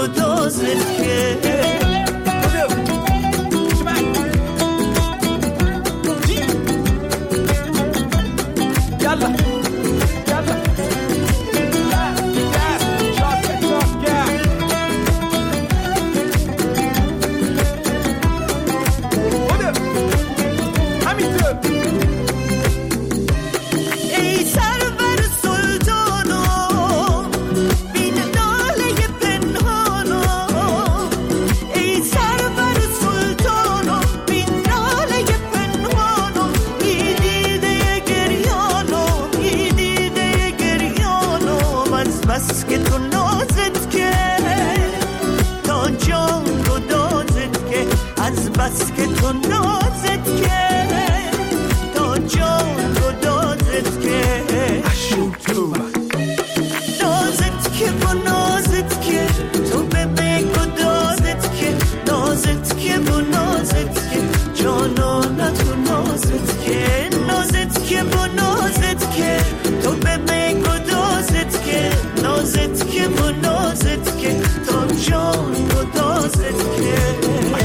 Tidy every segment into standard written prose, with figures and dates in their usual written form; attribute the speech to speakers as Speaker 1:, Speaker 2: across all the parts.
Speaker 1: گدازت که بس که تو نازت که تا جان گدازت که از بس که تو نازت که تا جان گدازت که نازت که با نازت که تو به گدازت که نازت که با نازت که جانانه تو نازت که نازت که با نازت که تو به گدازت که نازت که با نازت که تا جان گدازت که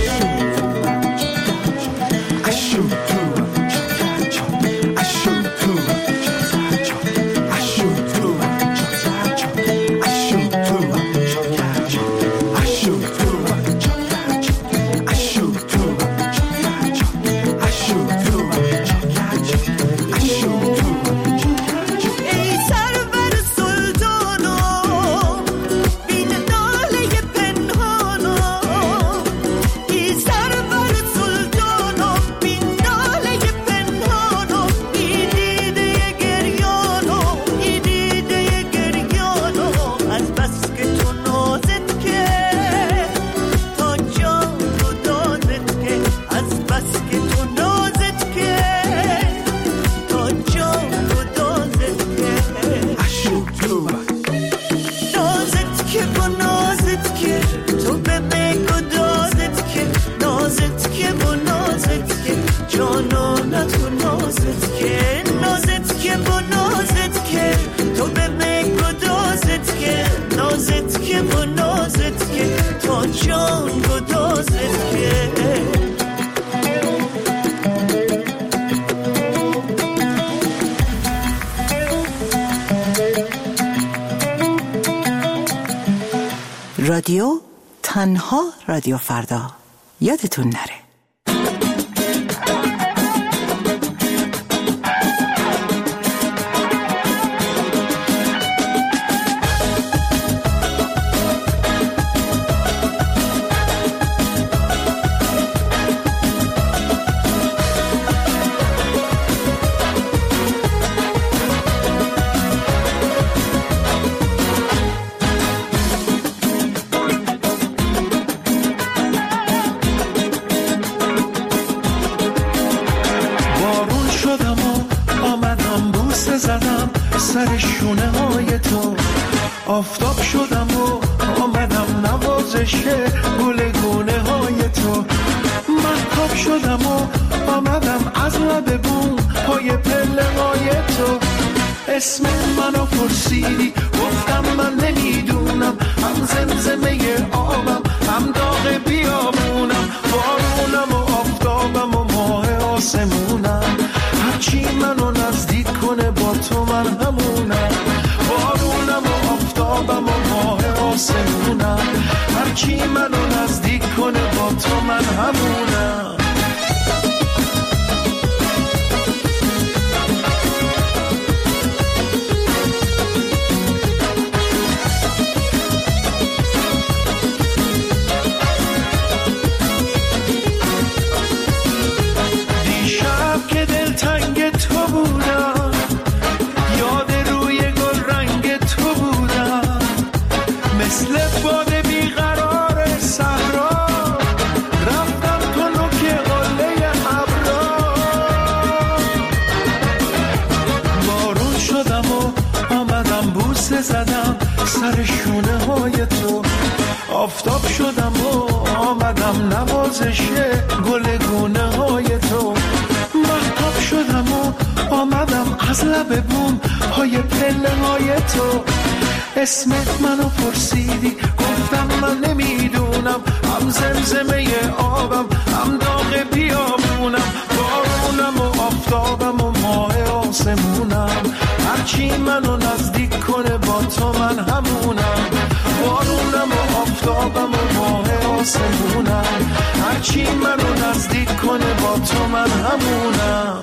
Speaker 1: رادیو تنها رادیو فردا یادتون نره.
Speaker 2: سر شونه های تو آفتاب شدم و آمدم نوازش گل گونه های تو مهتاب شدم و آمدم از لب بوم پای پله های تو اسم منو پرسیدی گفتم من نمیدونم هم زمزمه آبم هم داغ بیابونم بارونم و آفتابم و ماه آسمونم هرچی منو نزدیک کنه با تو من همونم بارونم و آفتابم و ماه آسمونم هرچی منو نزدیک کنه با تو من همونم زدم سر شونه های تو آفتاب شدم و آمدم نوازش گل گونه های تو مهتاب شدم و آمدم از لب بوم های پله های تو. اسمت منو پرسیدی گفتم من نمیدونم، هم زمزمه آبم هم داغ بیابونم، بارونم و آفتابم و ماه آسمونم، هرچی منو نزدیک کنه با تو من همونم، بارونم و آفتابم و ماه آسمونم، هرچی منو نزدیک کنه با تو من همونم.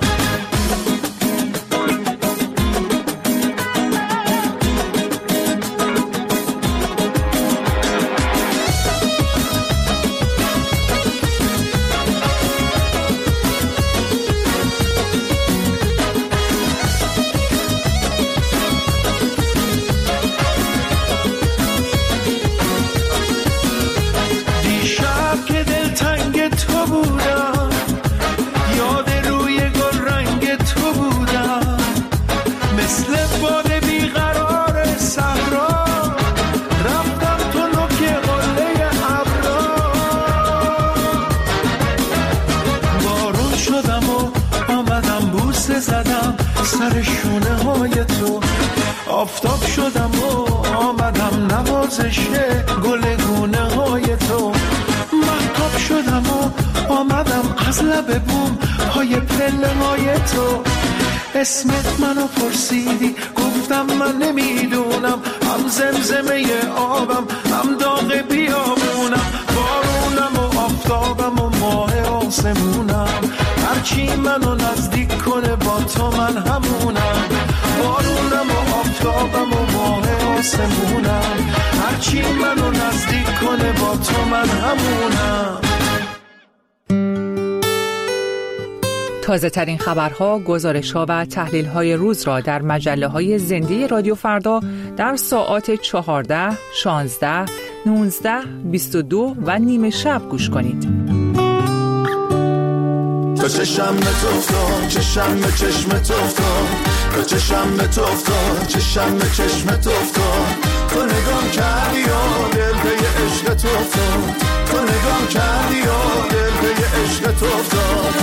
Speaker 2: سر شونه های تو آفتاب شدم و آمدم نوازش گل گونه های تو، مهتاب شدم و آمدم از لب بوم های پله های تو. اسمت منو پرسیدی گفتم من نمیدونم، هم زمزمه آبم هم داغ بیابونم، بارونم و آفتابم و ماه آسمونم، هرچی منو نزدیک کنه با تو من همونم، بارونم و آفتابم و ماه آسمونم، هرچی منو نزدیک کنه با تو من همونم.
Speaker 3: تازه ترین خبرها، گزارش‌ها و تحلیل‌های روز را در مجله‌های زنده رادیو فردا در ساعات 14، 16، 19، 22 و نیمه شب گوش کنید.
Speaker 1: تا چشم به تو افتاد، چشم به چشم تو افتاد، تا چشم به تو افتاد، چشم به چشم تو افتاد، تو نگام کردی و دل به عشق تو افتاد، تو نگام کردی و دل به عشق تو افتاد.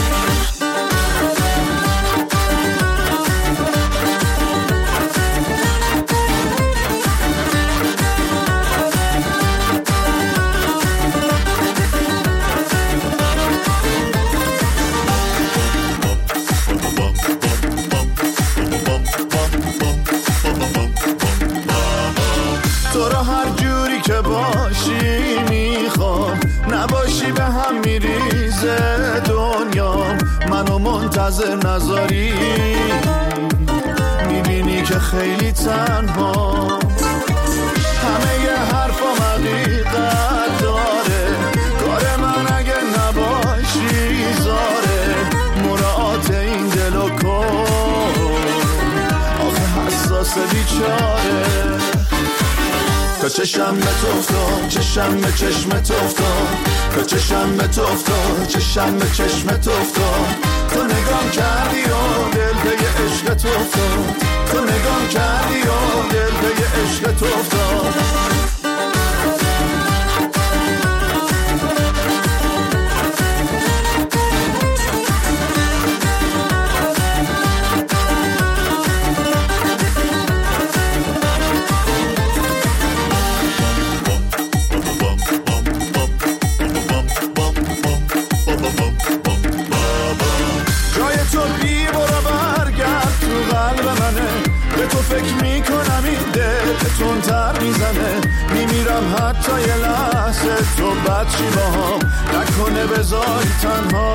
Speaker 1: باشی میخوام نباشی به هم میریزه دنیا، منو منتظر نذاری، میبینی که خیلی تنها، همه ی حرفام حقیقت داره، کار من اگه نباشی زاره، مراعات این دلو کن، آخه حساس بیچاره. تا چشم به تو افتاد، چشم به چشم تو افتاد، تا چشم به تو افتاد، چشم به چشم تو افتاد، تو نگام کردی و دل به عشق تو افتاد، تو نگام کردی و دل به عشق تو افتاد. فکر میکنم این دل تندتر میزنه، میمیرم حتی یه لحظه تو بد چی باهام نکنه بذاری تنها،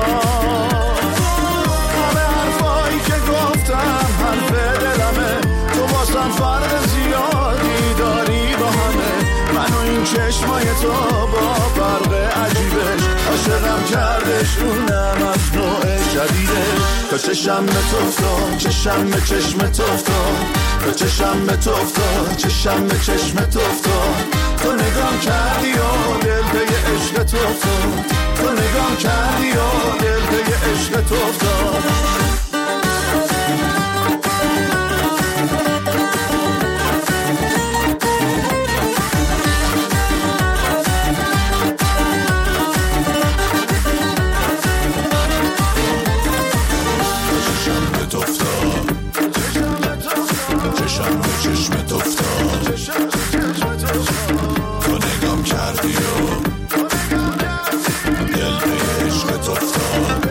Speaker 1: همه حرفایی که گفتم حرف دلمه، تو واسم فرق زیادی داری با همه، منو این چشمای تو با فرق عجیبش عاشقم کردش، اونم از نوع جدیدش. تا چشم به تو افتاد، چشم به چشم تو افتاد، تا چشم به تو افتاد، چشم به چشم تو افتاد، تو نگام کردی و دل به عشق تو افتاد، تو نگام کردی و دل به عشق تو افتاد. چشم به تو افتاد.
Speaker 4: چشمت افتاد تو نگام کردی و دل به عشقت افتاد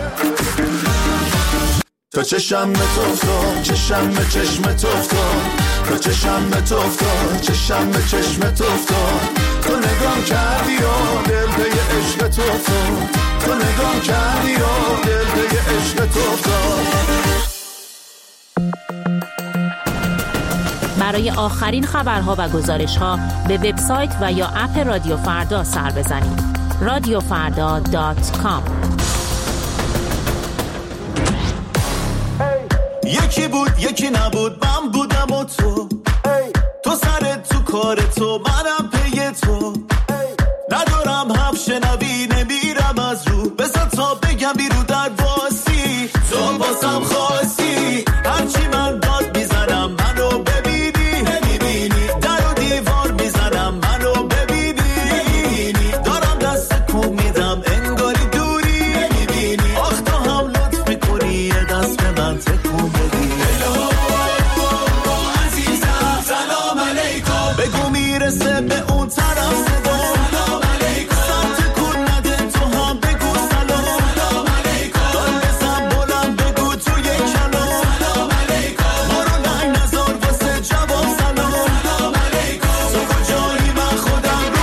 Speaker 4: تا چشم تو افتاد چشم به چشمت افتاد تا چشم به تو افتاد چشم به چشمت افتاد تو نگام کردی و دل به عشقت افتاد تو نگام کردی و دل به عشقت افتاد.
Speaker 5: برای آخرین خبرها و گزارش‌ها به وبسایت و یا اپ رادیو فردا سر بزنید. radiofarda.com.
Speaker 1: یکی بود یکی نبود من بودم و تو سرت تو کار تو منم پی تو ندارم حرف شنوی نمیرم از رو بذار تا بگم بیرو در واسی تو باسم خواستی هرچی من داد میزنم منو ببینی نمیبینی در و دیوار میزنم منو ببینی دارم دست کن میدم انگاری دوری نمیبینی آخ تو هم لطف میکنی یه دست به من تکون بدی عزیزم سلام علیکم بگو میرسه به اون طرف صدا سلام علیکم سمت کن نده تو هم بگو سلام سلام علیکم دار بزن بلند بگو تو یک کلام سلام علیکم ما رو ننگ نزار واسه جواب سلام سلام علیکم تو کجایی من خودم رو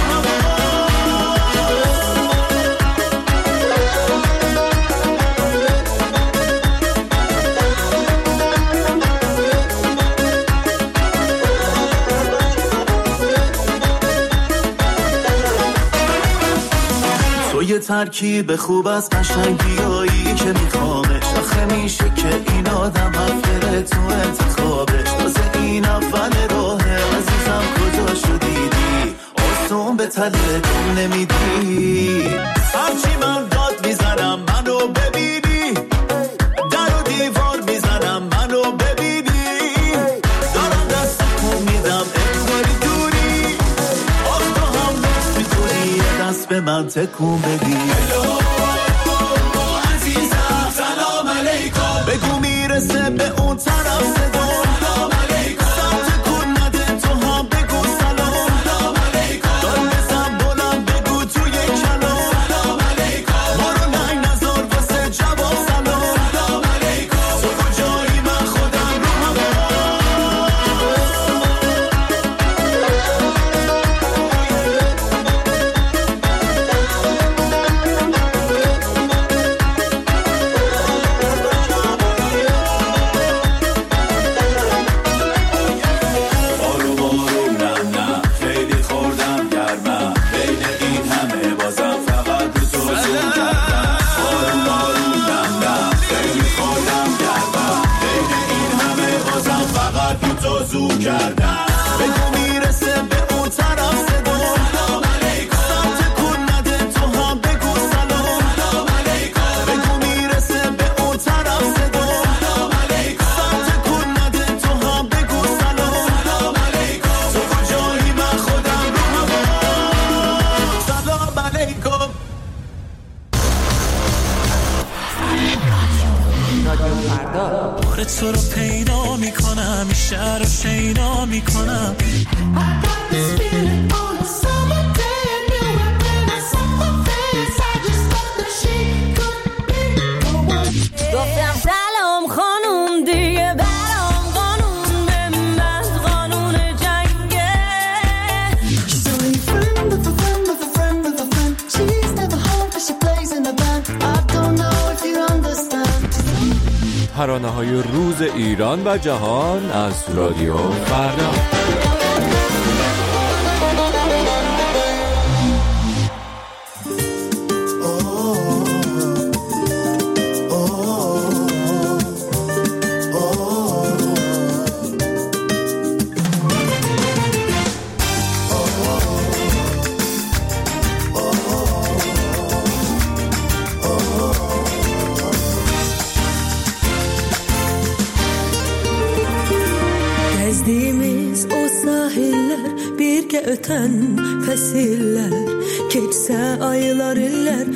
Speaker 1: یه ترکیب خوب از قشنگیایی که میخوامش آخه میشه که این آدم حفره تو انتخابش تازه این اول راهه عزیزم کجا شدیدی آسون به تله کن نمیدی هرچی من داد میزنم منو ببینی در و دیوار میزنم منو ببینی دارم دست کن میدم انگاری دوری آخ تو هم لطف میکنی یه دست به من تکون بدی عزیزم سلام علیکم بگو میرسه به اون طرف صدا سلام علیکم سمت کن نده تو هم بگو سلام سلام علیکم دار بزن بلند بگو تو یک کلام سلام علیکم ما رو ننگ نزار واسه جواب سلام سلام علیکم تو کجایی من خودم رو کردم بگو میرسه به اون طرف صدا سلام علیکم سمت کن نده تو هم بگو سلام سلام علیکم بگو میرسه به اون طرف صدا سلام علیکم سمت کن نده تو هم بگو سلام سلام علیکم تو کجایی من خودم رو هوا سلام علیکم
Speaker 3: رادیو فردا
Speaker 1: تو رو پیدا میکنم شهر رو شیدا میکنم
Speaker 6: گفتم سلام خانوم دیگه برام قانون به من قانون جنگه
Speaker 7: She's only friend of a friend of a friend of a friend. She's never home but she plays in a band. I don't know if you understand.
Speaker 8: ترانه‌های روز ایران و جهان از رادیو فردا.
Speaker 7: Gezdiğimiz o sahiller birgə ötən fəsillər keçsə aylar illər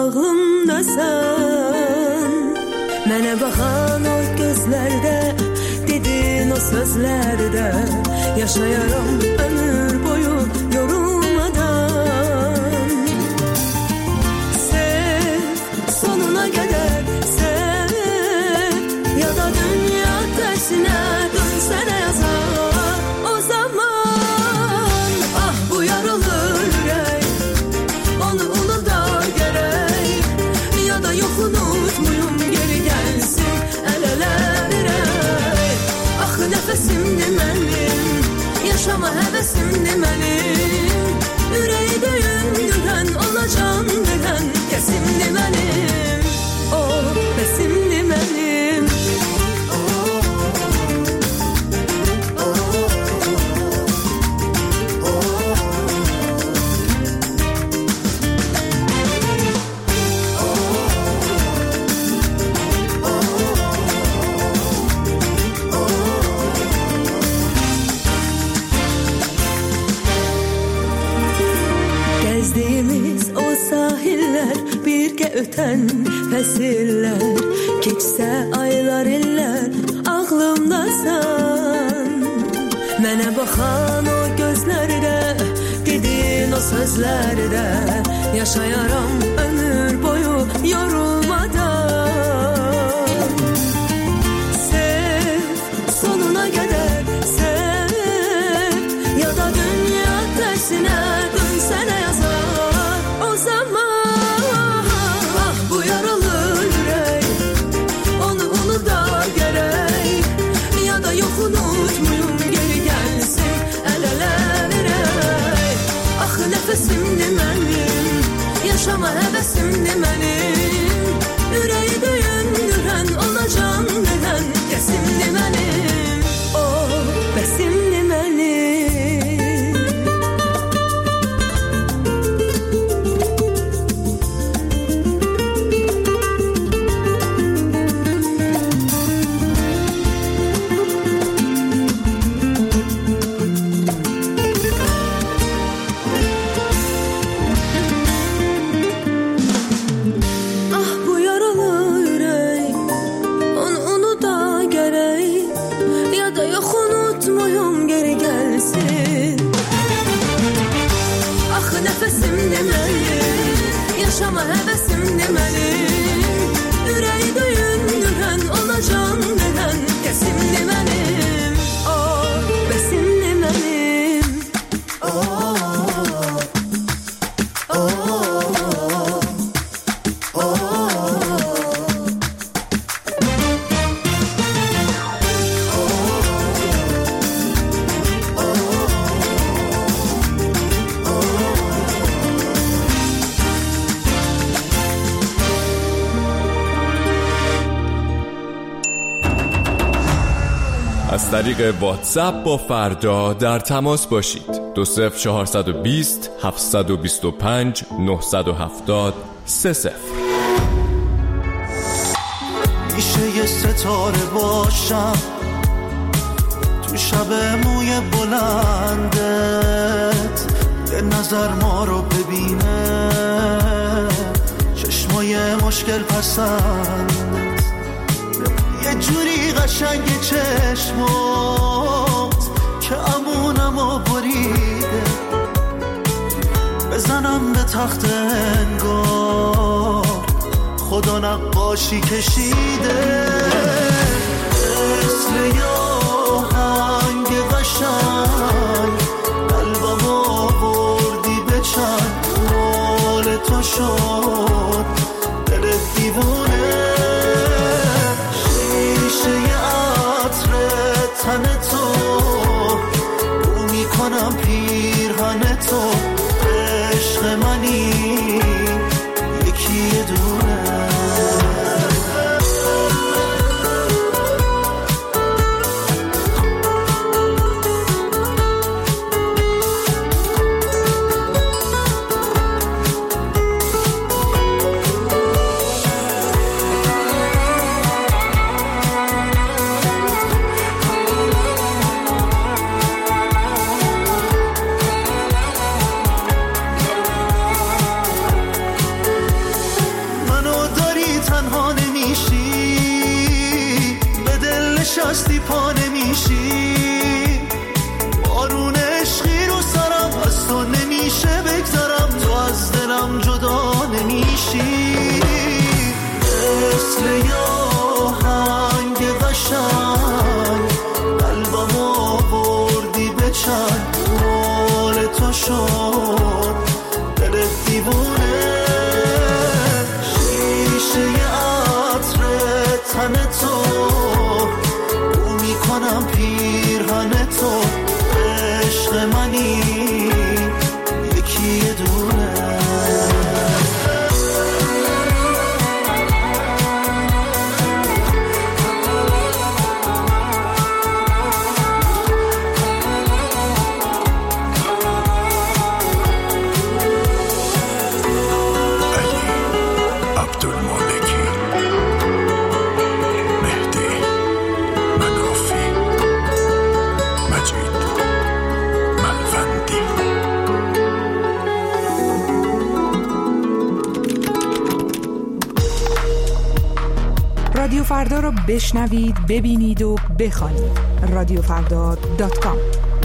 Speaker 7: ağlımdasan Mənə baxan o gözlərdə dedin o sözlərdə
Speaker 6: yaşayarım ömür boyu yorulmadan. Sev sonuna kadar sev, ya da dünya tersine dönse de yazar o zaman. Ah bu yaralı yürek, onu unuda gerek, ya da yok unutmuyum geri gelsin el ele verek. Ah nefesimdi benim, yaşama hevesimdi benim, yüreği döyündüren olacağım deden kesimdi benim, o besimdi benim. Gezdiğimiz o sahiller, birge öten fesiller, geçse aylar iller aklımdasan. Mene bakan o gözlerde, dedin o sözlerde, yaşayarım ömür boyu yorulmadan. Sev sonuna kadar sev, ya da dünya tersine dönse de yazar o zaman. Ah bu yaralı yürek, onu unuda gerek, ya da yok unutmuyum geri gelsin el ele verek. Ah nefesimdi benim, yaşama hevesimdi benim, yüreği döyündüren olacağım neden kesimdi benim, o besimdi benim. Ah bu yaralı yürek, onu unuda gerek, ya da yok unutmuyum geri gelsin. Ah nefesimdi benim, yaşama hevesimdi benim, yüreği döyündüren olacağım neden kesimdi benim, o besimdi benim.
Speaker 8: از طریق واتساپ با فردا در تماس باشید. 20420 725 970 30.
Speaker 4: میشه یه ستاره باشم تو شب موی بلندت، یه نظر ما رو ببینه، چشمای مشکل پسندت، یه جوری قشنگ چشمات که امونمو بریده، بزنم به تخت انگار خدا نقاشی کشیده، مثل یه آهنگ قشنگ قلبم آوردی به چند، مال تو شد دل دیوونه، شیشه عطر تن تو رو میکنم پیرهن تو، عشق منی یکی دونه.
Speaker 1: منم پیرهن تو، عشق منی یکی دونه.
Speaker 3: رادیو فردا رو بشنوید، ببینید و بخوانید. radiofrda.com.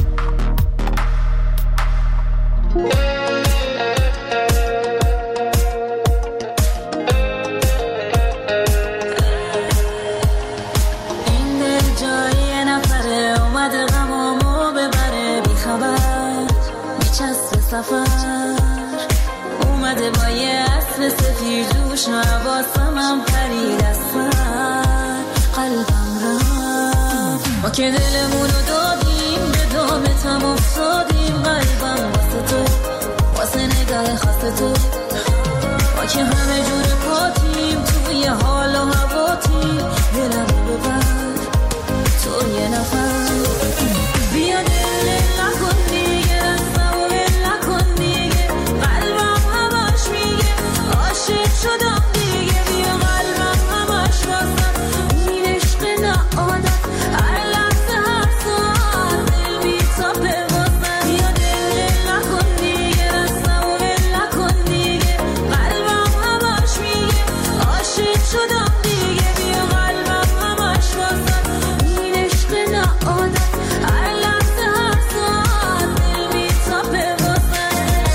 Speaker 6: این دل جای نفره اومده غمامو ببره، بی خبر میچسته سفر، اومده با یه اسب سفید جوش و حواسمم پرید از سر، قلبم رفت ما که دلمونو دادیم به دامتم افتادیم، قلبم واسه تو، واسه نگاه خاص تو، ما که همه جور پاتیم توی حال و هواتیم، دلمو ببر تو یه نفر، بیا دل نکن دیگه، رستم و ول نکن دیگه، قلبم همش میگه عاشق شدم دیگه، بیا قلبم همش واسم این عشق نعادت، هر لحظه هر ساعت دل میتاپه واسم، بیا دل نکن دیگه، رستم و ول نکن دیگه، قلبم همش میگه عاشق شدم دیگه، بیا قلبم همش واسم این عشق نعادت، هر لحظه هر ساعت دل میتاپه واسم.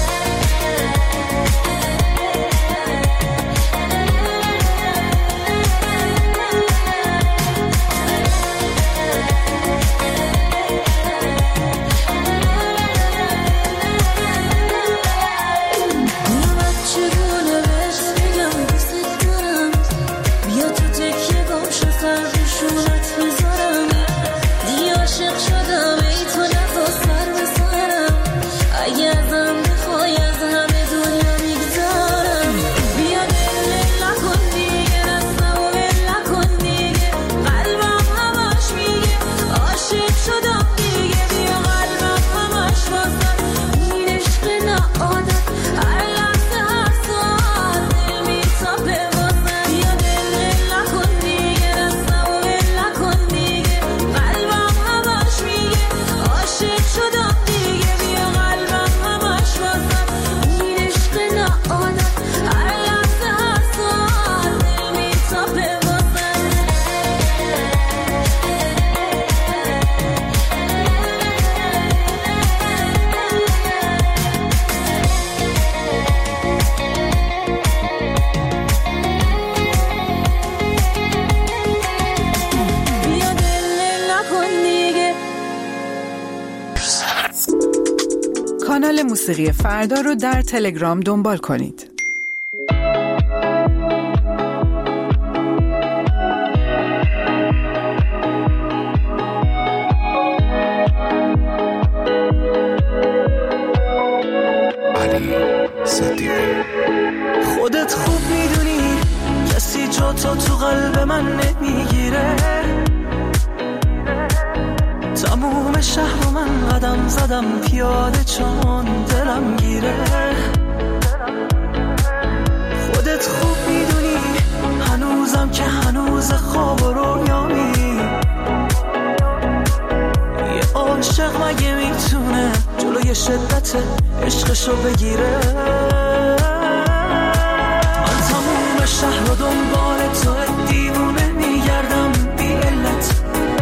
Speaker 6: میامد چگونه بهش بگم دوست دارم، بیا تو تکیه گم شو سر روشونت بذارم، دیگه عاشق شدم ای تو نزا سر بسارم، اگه ازم بخوای از همه دنیا میگذارم، بیا دل نکن دیگه، رستم و ول نکن دیگه، قلبم همش میگه عاشق شدم دیگه، بیا قلبم همش واسم این عشق نعادت، هر لحظه هر ساعت دل میتاپه واسم، بیا دل نکن دیگه، رستم و ول نکن دیگه، قلبم همش میگه عاشق شدم دیگه، بیا قلبم همش واسم این عشق نعادت، هر لحظه هر ساعت دل میتاپه واسم. بیا دل نکن دیگه.
Speaker 3: کانال موسیقی فردا رو در تلگرام دنبال کنید.
Speaker 1: خودت خوب میدونی کسی جا تو قلب من نمیگیره، تموم شهر و من قدم زدم پیاده چون دلم گیره، خودت خوب میدونی هنوزم که هنوز خواب و رویامی، یه عاشق مگه میتونه جلوی شدت عشقشو بگیره، من تموم شهر و دنبال تو دیوونه میگردم بی علت،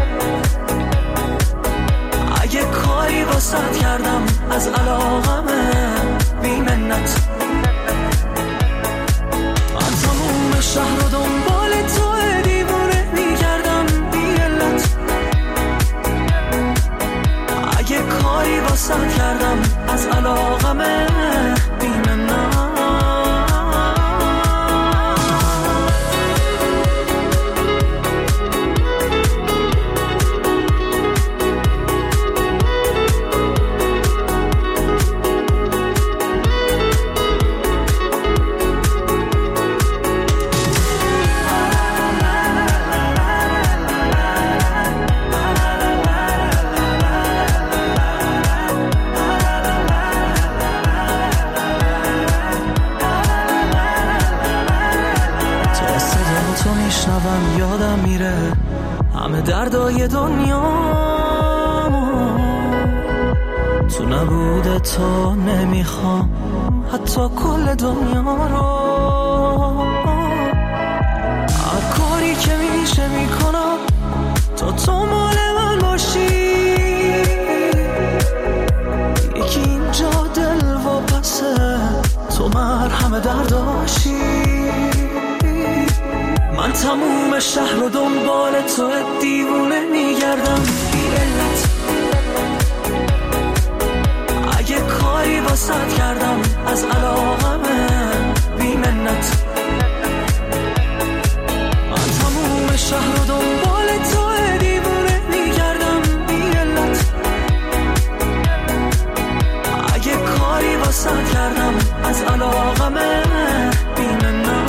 Speaker 1: اگه کاری واسط کردم از علاقمه بی منت، من تموم شهر و دنبال تو دیوونه میگردم بی علت، اگه کاری واسط کردم از علاقمه بی منت. های دنیا تو نبوده تو نمیخوام حتی کل دنیا رو. هر کاری که میشه میکنم تو مال من باشی. یکی اینجا دل و پسه تو مرهم درداشی. من تموم شهر رو دنبال تو دیوونه میگردم بی علت. اگه کاری واسط کردم از علاقمه بی منت. من تموم شهر رو دنبال تو دیوونه میگردم بی علت. اگه کاری واسط کردم از علاقمه بی منت.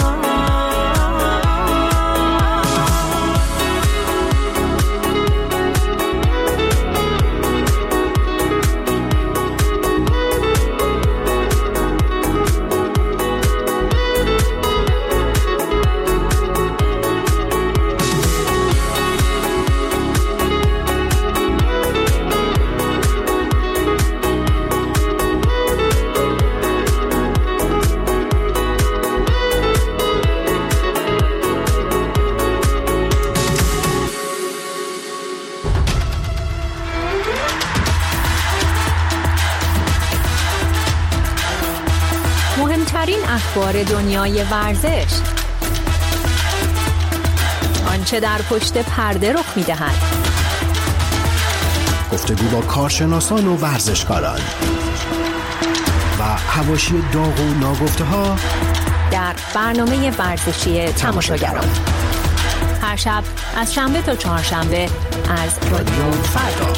Speaker 5: مهمترین اخبار دنیای ورزش، آنچه در پشت پرده رخ می‌دهد،
Speaker 9: گفتگو با کارشناسان و ورزشکاران و حواشی داغ و ناگفته‌ها
Speaker 5: در برنامه ورزشی تماشاگران. هر شب از شنبه تا چهارشنبه از رادیو فردا.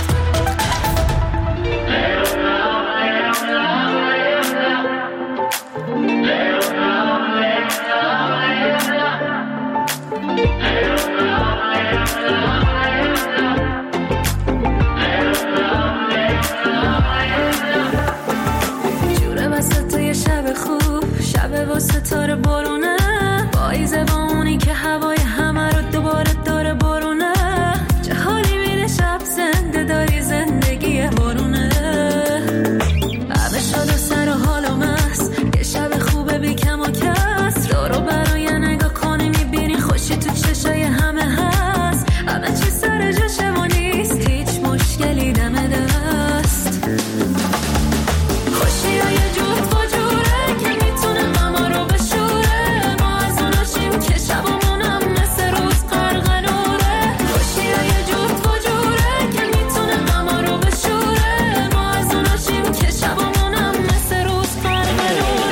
Speaker 6: ستاره بارونه پاییزه با اونی که هوای همه رو دوباره داره بارونه. چه حالی میده شب زنده داری زندگی بارونه. همه شاد و سر و حال و مست یه شب خوبه بی کم و کس. رو برای نگاه کنی میبینی خوشی تو چشای همه هست. همه چی سر جاشه و نیست هیچ مشکلی دم دست. خوشی های جفت و جوره که میتونه غما رو بشوره. ما از اوناشیم که شبمونم مثل روز قرقنوره. خوشی های جفت و جوره که میتونه غما رو بشوره. ما از اوناشیم که شبمونم مثل روز قرقنوره.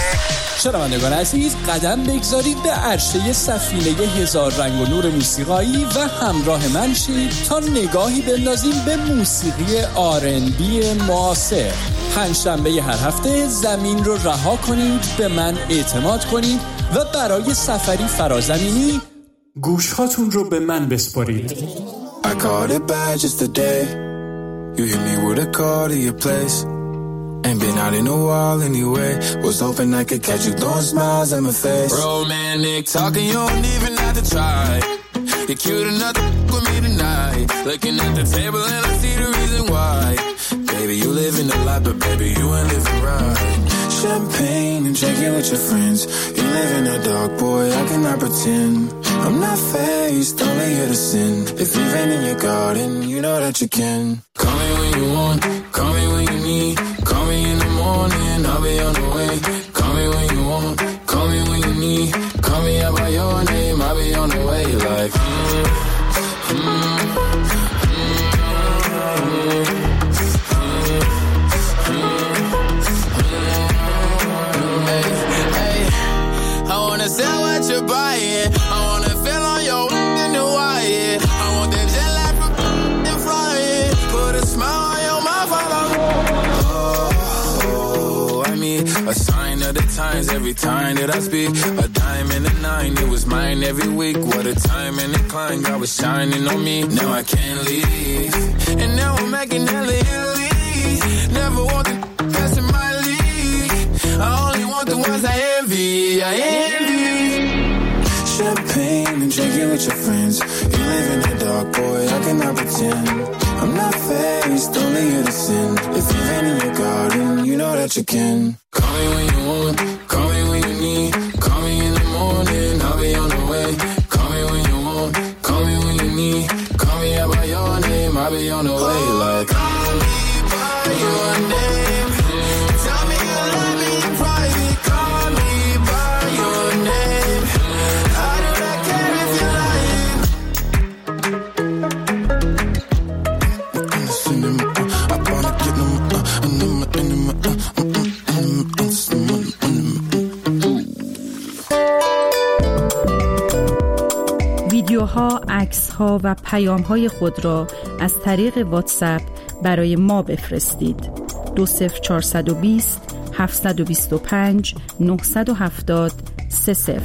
Speaker 10: شنوندگان عزیز، قدم بگذارید به عرشه سفینه هزار رنگ و نور موسیقایی و همراه من شید تا نگاهی بندازیم به موسیقی R&B معاصر. پنجشنبه هر هفته زمین رو رها کنید، به من اعتماد کنید و برای سفری فرازمینی گوشهاتون رو به من بسپارید.
Speaker 11: I caught it bad just today. You hit me with a call to your place. Ain't been out in a while anyway. Was hoping I could catch you throwing smiles at my face.
Speaker 12: Romantic talking, you don't even have to try. You're cute enough to with me tonight. Looking at the table and I see the reason why. Baby, you living a lot, but baby, you ain't living right.
Speaker 11: Champagne and drinking with your friends. You live in the dark, boy, I cannot pretend. I'm not faced, only here to sin. If you've been in your garden, you know that you can.
Speaker 12: Call me when you want, call me when you need. Call me in the morning, I'll be on the way. Call me when you want, call me when you need. Call me out by your name, I'll be on the way. Like,
Speaker 11: I wanna sell what you're buying. I wanna feel on your in the wire. I want that jet lag from and flying. Put a smile on your mouth while I'm
Speaker 12: I mean, a sign of the times every time that I speak. A dime and a nine, it was mine every week. What a time and a climb, God was shining on me. Now I can't leave, and now I'm making hella Italy. Never want the best in my league. I only want the ones I envy. I envy.
Speaker 11: champagne and drinking with your friends. You live in the dark, boy, I cannot pretend. I'm not faced, only here to sin. If you've been in your garden, you know that you can.
Speaker 12: Call me when you want, call me when you need. Call me in the morning, I'll be on the way. Call me when you want, call me when you need. Call me out by your name, I'll be on the way. Like,
Speaker 11: call me by your name. Tell me you love me in private. Call me by your name. I do not care if you're lying. I wanna get them.
Speaker 13: ویدیوها، عکس‌ها و پیام‌های خود را از طریق واتساپ برای ما بفرستید. 20420 725 970 30.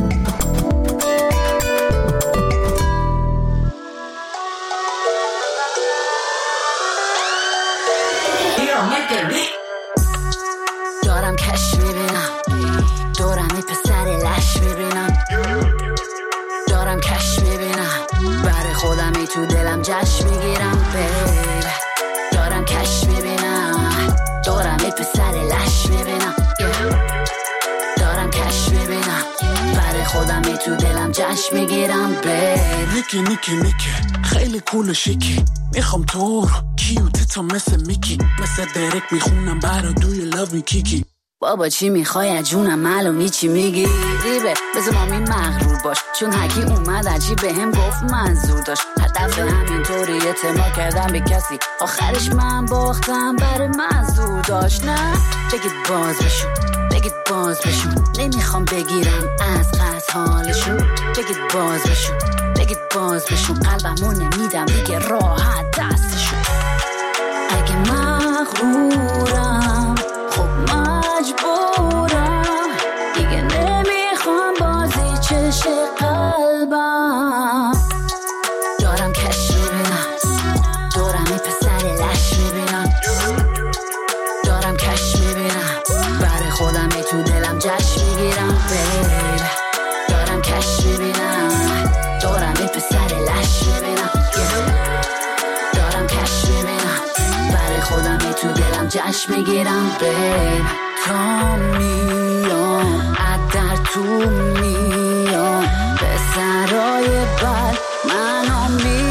Speaker 6: دارم کش میبینم، دورم این پسر لش میبینم. دارم کش میبینم، برای خودمی تو دلم جشن میگیرم. دارم کش میبینم، دورم این پسر لش میبینم. دارم کش میبینم، برای خودمی تو دلم جشن میگیرم.
Speaker 2: نیکی نیکی نیکی خیلی کول و شیکی. میخوام تو رو کیوتتا مثل میکی. مثل درک میخونم برا دوی لو می کیکی.
Speaker 6: بابا چی میخوای از جونم معلومی چی میگی؟ ریبه بذار مامی مغرور باش، چون حکی اومد عجیب به هم گفت منظور داشت. هدف همینطوری اعتماد کردم به کسی، آخرش من باختم برای منظور داشت. نه بگید باز بشون، بگید باز بشون، نمیخوام بگیرم از قصد حالشون. بگید باز بشون، بگید باز بشون، قلبمو نمیدم دیگه راحت دستشون. اگه مغرورم خب مجبورم، دیگه نمیخوام بازی چشه قلبم. دارم کش میبینم، دورم این پسر لش میبینم. دارم کش میبینم، برای خودم تو دلم جشن میگیرم. دارم کش میبینم، دورم این پسر لش میبینم. دارم کش میبینم، برای خودم تو دلم جشن میگیرم. تا میام در تو میام، به سرای بر منو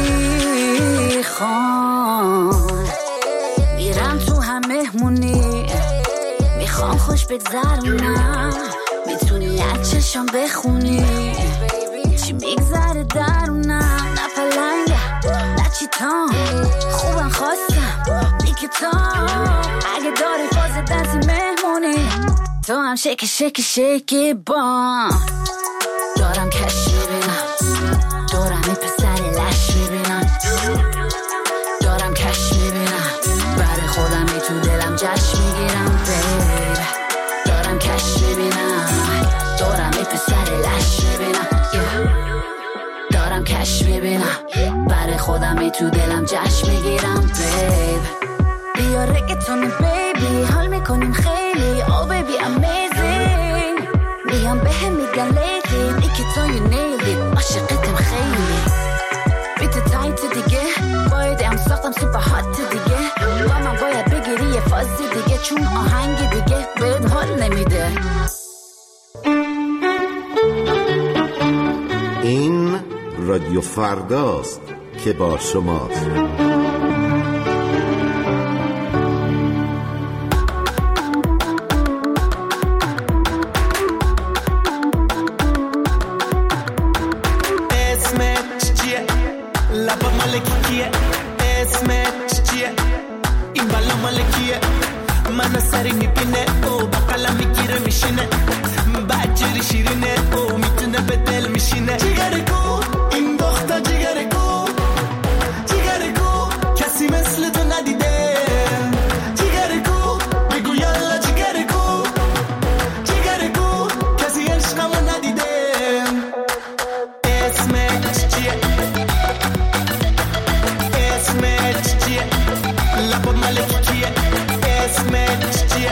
Speaker 6: میخوان. میرم تو هم مهمونی، میخوام خوش بگذرونم. میتونی از چشم بخونی چی میگذره درونم. نه پلنگه نه چیتام، خوبم خواستم بیکتام. اگه داری فاز دستی مهمونی تو هم شیک شیک شیکی بام دارم کش میبینم دورم این پسر لش میبینم دارم کش میبینم برای خودمی تو دلم جشن میگیرم بیب دارم کش میبینم دورم این پسر لش میبینم دارم کش میبینم برای خودمی تو دلم جشن میگیرم بیب بیا رگتون بیبی حال میکنیم خیلی oh baby amazing میام بهم میگن لیدی نیکی تو you nailed it عاشقتم خیلی بیت تایت دیگه باید ام ساختم سوپر هات دیگه با من باید بگیری یه فازی دیگه چون آهنگ دیگه بهت حال نمیده
Speaker 14: این رادیو فرداست که با شماست.
Speaker 1: من سری میبینه او با قلم میگیره میشینه بچری شیرینه او میتونه به دل میشینه جیگرگو این دختر جیگرگو جیگرگو کسی مثل تو ندیده جیگرگو بگو یالا جیگرگو جیگرگو کسی عشقمو ندیده اسمت چیه اسمت چیه لب ملکی کیه اسمت چیه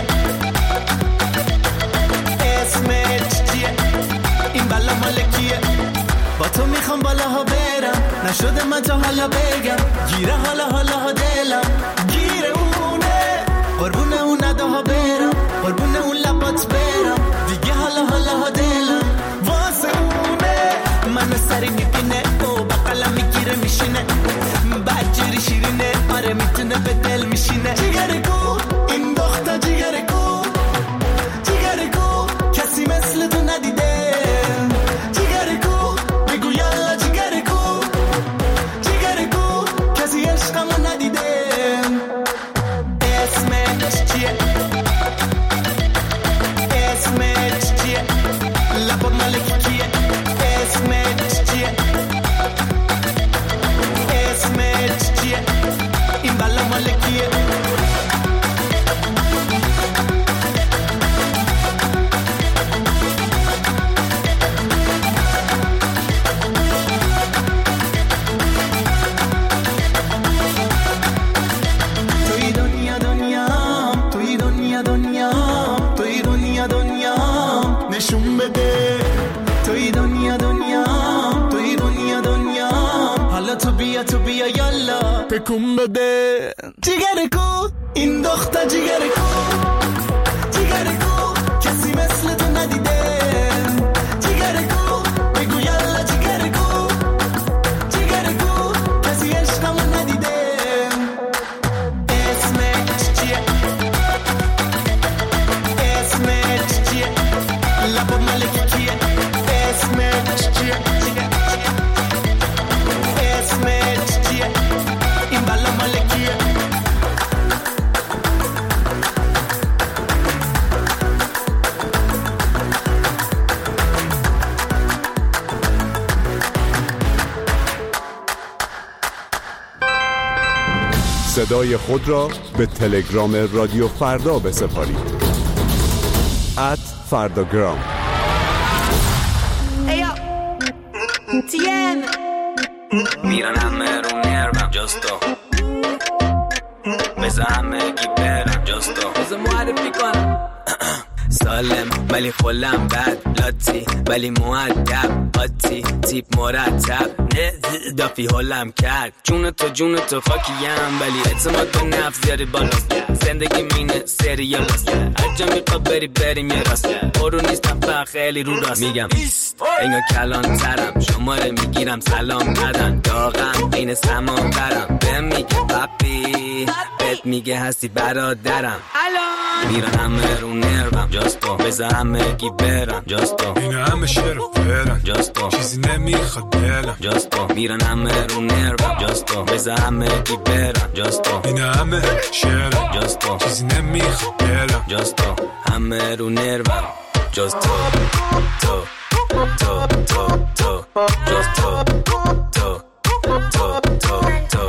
Speaker 1: اسمت چیه این بالا مالکیه با تو میخوام بالاها برم نشده من تا حالا بگم گیره حالا دلم گیره اونه قربونه اون نداها برم قربونه اون لبات برم دیگه حالا دلم واسه اونه من سری میبینه او با قلم میگیره میشینه بچری شیرینه آره میتونه به دل میشینه جیگرگو این دختر جیگرگو جیگرگو کسی مثل تو ندیده جیگرگو بگو یالا جیگرگو جیگرگو کسی عشقمو ندیده اسمت چیه اسمت چیه لب ملکی کیه اسمت چیه اسمت چیه این بالا مالکیه نشون بده توی دنیا توی دنیا حالا تو بیا یالا تکون بده جیگرگو این دختر جیگرگو جیگرگو کسی مثل تو ندیده جیگرگو بگو یالا جیگرگو جیگرگو کسی عشقمو ندیده اسمت چیه اسمت چیه لب ملکی کیه اسمت چیه اسمت چیه این بالا ملکیه
Speaker 15: صدای خود را به تلگرام رادیو فردا بسپارید @فرداگرام.
Speaker 16: میرن همه رو نرمم جستو بزا همه گی برم جستو بزا معرفی کنم سالم ولی خلم بد لاتی ولی مؤدب آتی تیپ مرتب نه دافی حالم کرد جون تو خاکیم ولی اعتماد به نفس زیادی بالاست زندگی مینه سریالاست اجا میخوا بریم یه راست برو نیستم فقط خیلی رو راست میگم انگا کلان ترم شماره میگیرم سلام ندن داغم بین سمان برم به میگه پاپی بهت میگه هستی برادرم الان میرن همه رو نرم جاستو بزن همه گی برن جاستو
Speaker 17: اینا همه شعر و فرن
Speaker 16: جاستو
Speaker 17: چیزی نمیخواد دلم
Speaker 16: جاستو میرن همه رو نرم جاستو بزن همه گی برن جاستو
Speaker 17: اینا همه شعر
Speaker 16: جاستو
Speaker 17: چیزی نمیخواد دلم
Speaker 16: جاستو همه رو نرم جاستو تو تو تو تو جاستو تو تو تو تو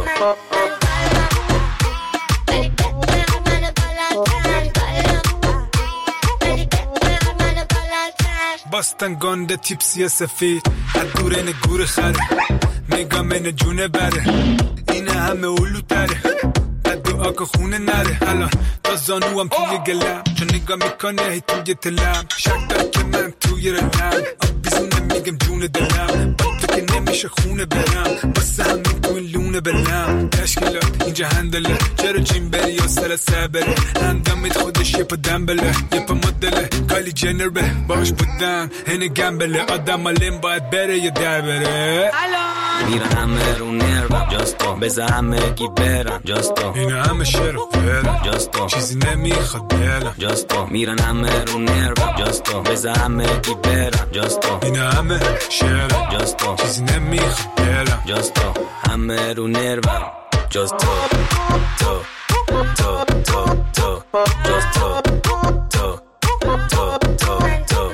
Speaker 17: باستن گنده تیپسی سفید از دور این گور خره نگاه من جونه بره اینه همه اولو تره بد دعا که خونه نره الان تا زانو هم توی گلم چون نگاه میکنه هی توی تلم شک دار که من توی رلم آب بیزونه میگم جون دلم با تو که نمیشه خونه برم باسه همین تو این لونه بلم تشکیلات اینجا هندله چرا جیم بری یا سر سبره اندامت خودش یه پا دنبله یه پا مدله کالی جنر به باش بودن هنه گمبله آدم علم باید بره یا در بره
Speaker 16: میرن همه رو نرم جاستو بزن همه گی برن جاستو
Speaker 17: اینا همه شعر و فرن
Speaker 16: جاستو
Speaker 17: چیزی نمیخواد دلم
Speaker 16: جاستو میرن همه رو نرم جاستو بزن همه گی برن جاستو
Speaker 17: اینا همه شعر
Speaker 16: جاستو
Speaker 17: چیزی نمیخواد دلم
Speaker 16: جاستو همه رو نرم جاستو تو تو تو تو جاستو تو تو تو تو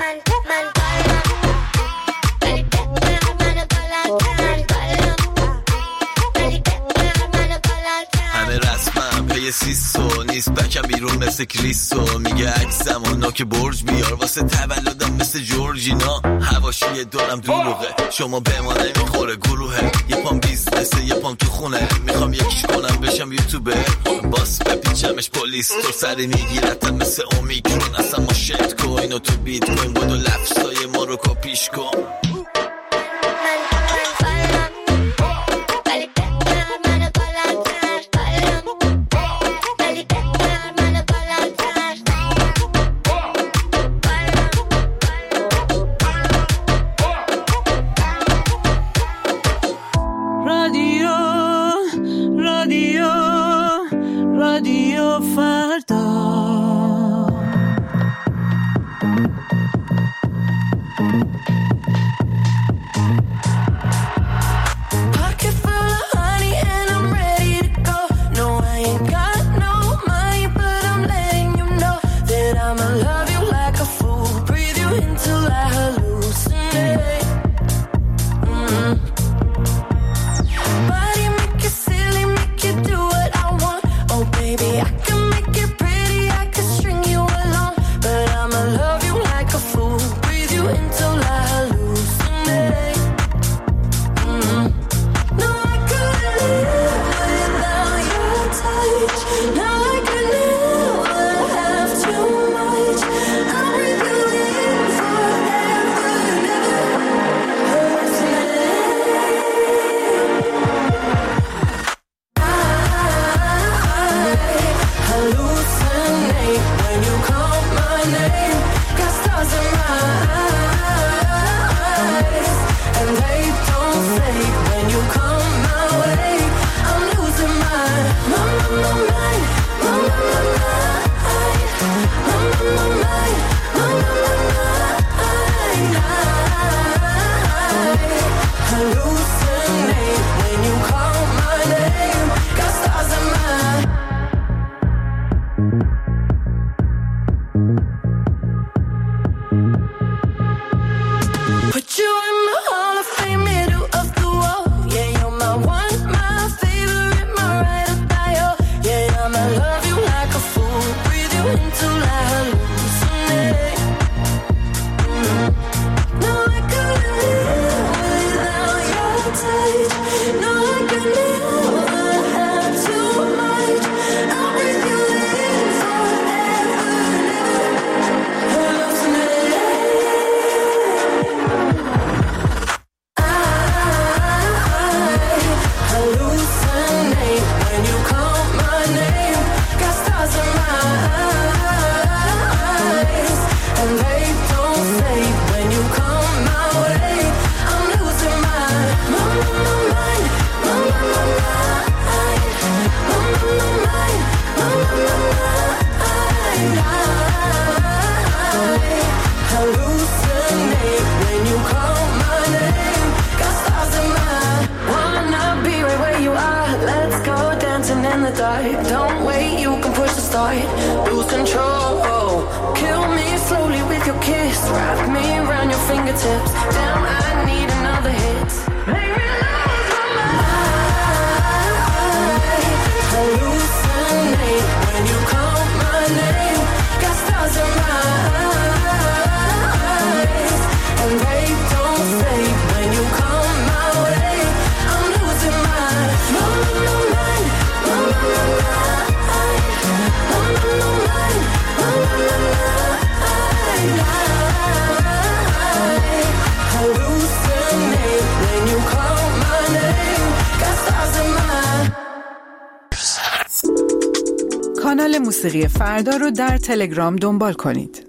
Speaker 18: پی سیسو نیست بکم بیرون مثل کریسو میگه عکسم و نوک برج بیار واسه تولدم مثل جورجینا حواشی دارم دروغه شما به ما نمیخوره گروهه یه پام بیزنسه یه پام تو خونه میخوام یکیش کنم بشم یوتیوبر باس بپیچمش پلیس تو سری میگیرتم مثل اومیکرون اصلا ما شت کوین و تو بیت کوین بودو لفظای ما رو کپیش کن
Speaker 1: I can make it pretty, I can string you along, but I'ma love you like a fool.
Speaker 6: hallucinate when you call my name. Got stars in my eye, wanna be right where you are. Let's go dancing in the dark. Don't wait, you can push the start. Lose control, kill me slowly with your kiss. Wrap me around your fingertips. Damn, I need another hit. Make me lose my mind. Hallucinate when you call my name. Got stars in my eyes, and they don't fade when you come my way. I'm losing my mind, mind. Hallucinate when you call my name. Got stars in my
Speaker 3: کانال موسیقی فردا رو در تلگرام دنبال کنید.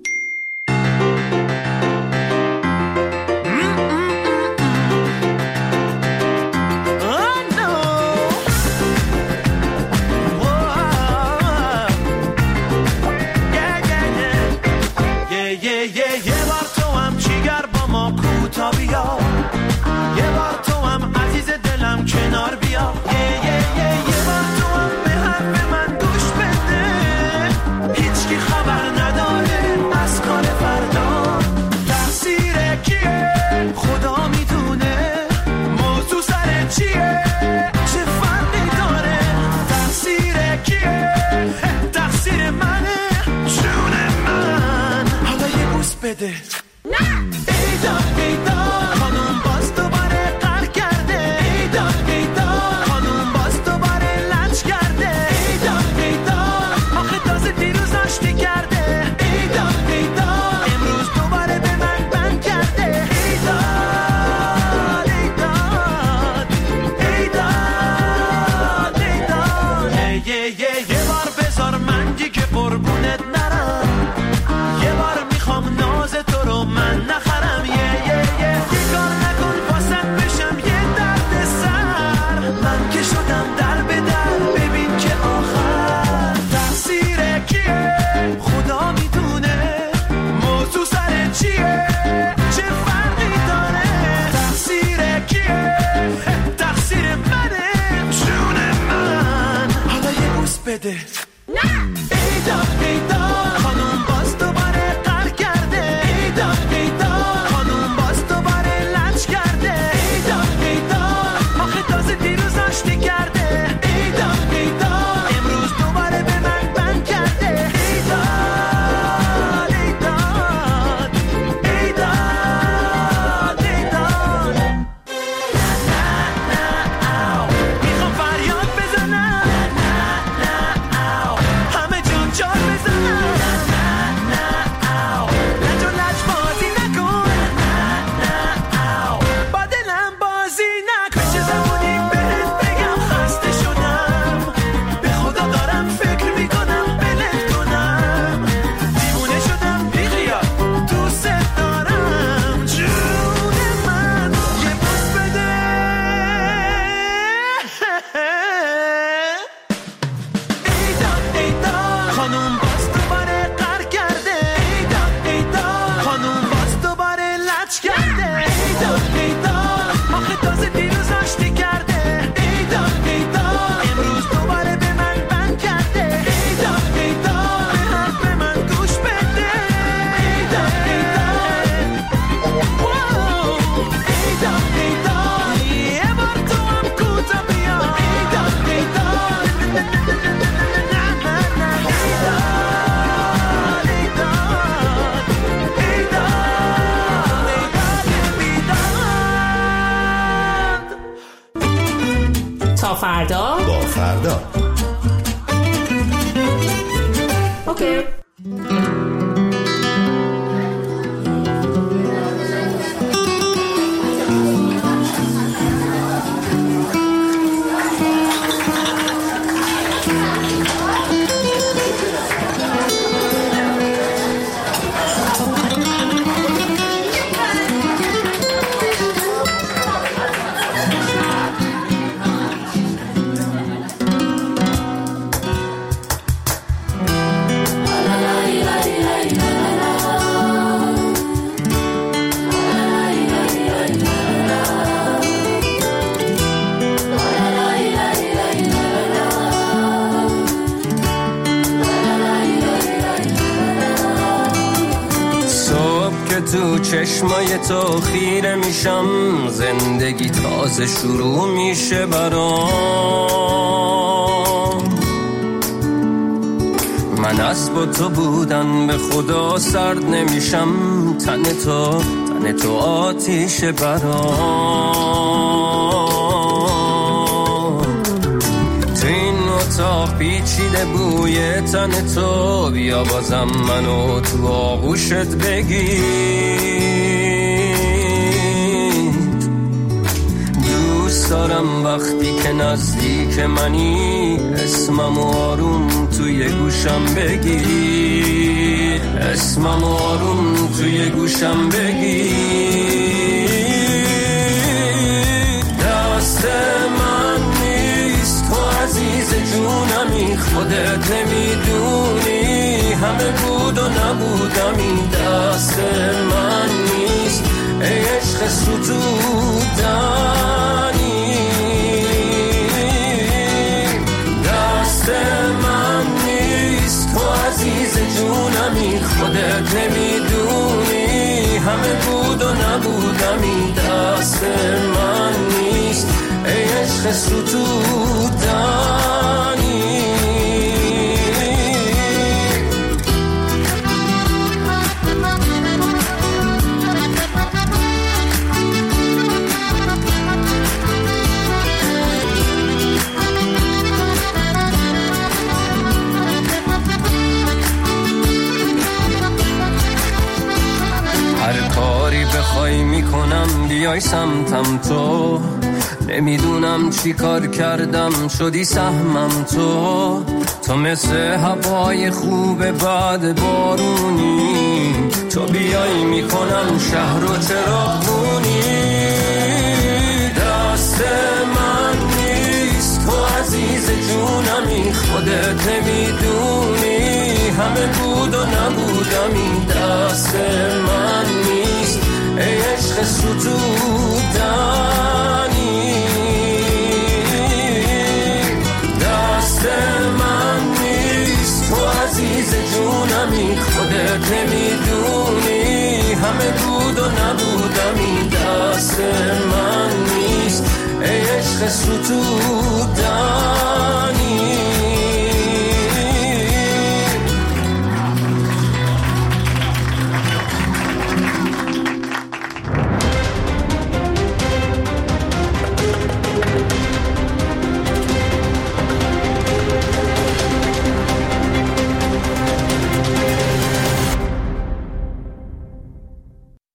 Speaker 2: بده ایدا ایدا خانوم باز دوباره قهر کرده. ایدا ایدا خانوم باز دوباره لنج کرده. ایدا ایدا آخه تازه دیروز آشتی کرده. ایدا ایدا امروز دوباره به من بند کرده. ایدا ایدا ایدا ایدا یه بار بذار من دیگه قربونت نرم. یه بار میخوام ناز تو رو من نخرم. یه کار نکن واسط بشم یه درد سر. من که شدم در به در ببین که آخر تقصیر کیه خدا میدونه. موضوع سر چیه چه فرقی داره. تقصیر کیه تقصیر منه جون من. حالا یه بوس بده ایدا ایدا خانوم باز دوباره قهر کرده. ایدا ایدا خانوم باز دوباره لنج کرده. ایدا ایدا آخه تازه دیروز آشتی کرده. ایدا ایدا امروز دوباره به من بند کرده. ایدا ایدا ایدا ایدا میخوام فریاد بزنم همه جان جان بزنم. لج و لج بازی نکن با دلم بازی نکن. چه زمانی بهت بگم خسته شدم. به خدا دارم فکر میکنم بلت کنم. دیوونه شدم بیخیال دوست دارم جون من. یه بوس بده ایدا ایدا خانوم باز دوباره قهر کرده. ایدا ایدا خانوم باز دوباره لج کرده. ایدا ایدا آخه تازه دیروز آشتی کرده. ایدا ایدا امروز دوباره به من بند کرده. ایدا ایدا به حرف من گوش بده. ایدا ایدا ایدا ایدا یه بار تو هم کوتا بیا. ایدا ایدا
Speaker 5: تا فردا
Speaker 9: با فردا
Speaker 5: اوکی.
Speaker 6: La
Speaker 19: چشمای تو خیره میشم، زندگی تازه شروع میشه برام. من از با تو بودن به خدا سرد نمیشم، تن تو آتیش برام. تو این اتاق پیچیده بوی تن تو، بیا بازم منو تو آغوشت بگیر. دوست دارم وقتی که نزدیک منی، اسمم آروم توی گوشم بگیر، اسمم آروم توی گوشم بگیر. دست من نیست تو عزیز جونمی، خودت نمیدونی همه بود و نبودمی. دست من نیست ای عشق ستودنی، دست من نیست تو عزیز جونمی، خودت نمیدونی همه بود و نبودمی. دست من نیست ای عشق ستودنی. بخوای میکنم بیای سمتم تو، نمیدونم چی کار کردم شدی سهمم تو. تو مثل هوای خوب بعد بارونی، تو بیای میکنم شهر و چراغونی. دست من نیست تو عزیز جونمی، خودت نمیدونی همه بود و نبودمی. دست من نیست ای عشق ستودنی، دست من نیست تو عزیز جونمی، خودت نمیدونی همه بود و نبودمی. دست من نیست ای عشق ستودنی.